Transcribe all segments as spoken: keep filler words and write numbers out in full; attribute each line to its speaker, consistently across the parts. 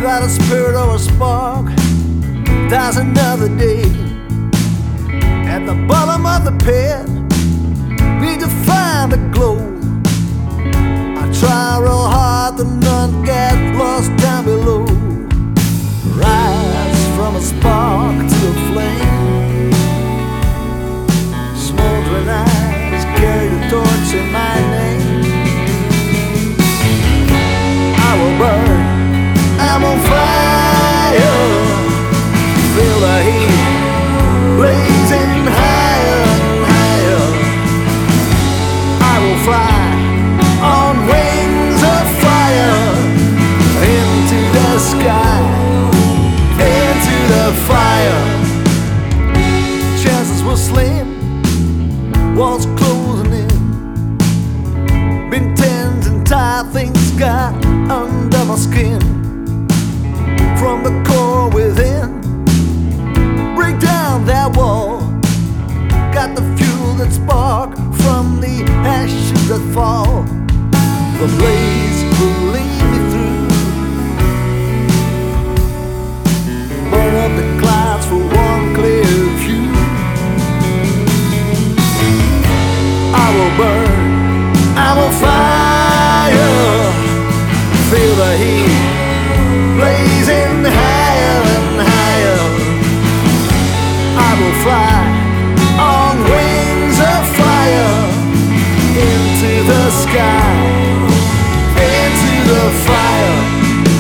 Speaker 1: by the spirit or a spark, dies another day. At the bottom of the pit, we to find a glow. I try real hard to not get lost down below. Rise from a spark to a flame. Smoldering eyes carry the torch in my name. I will burn, I'm on fire. Feel the heat blazing higher and higher. I will fly on wings of fire into the sky, into the fire. Chances were slim, walls closing in. Been tens and tired, things got under my skin. From the core within, break down that wall. Got the fuel that spark from the ashes that fall. The blaze will lead me through. Burn up the clouds for one clear view. I will burn, I'm on fire. Feel the heat blazing higher and higher. I will fly on wings of fire into the sky, into the fire.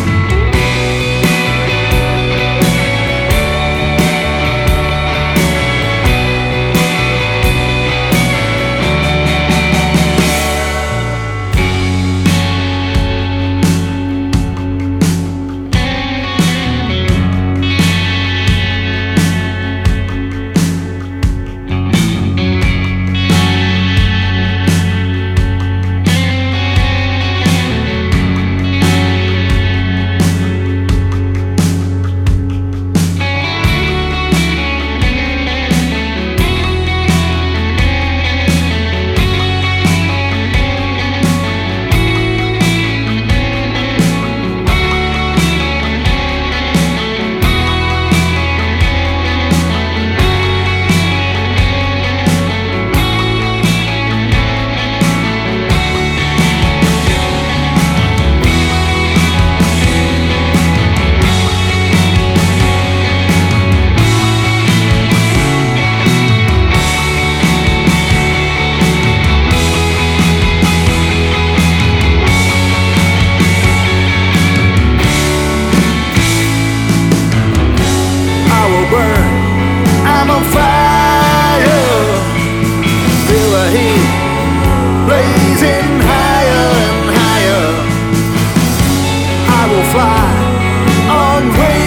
Speaker 1: I'm on fire. Feel the heat blazing higher and higher. I will fly on wings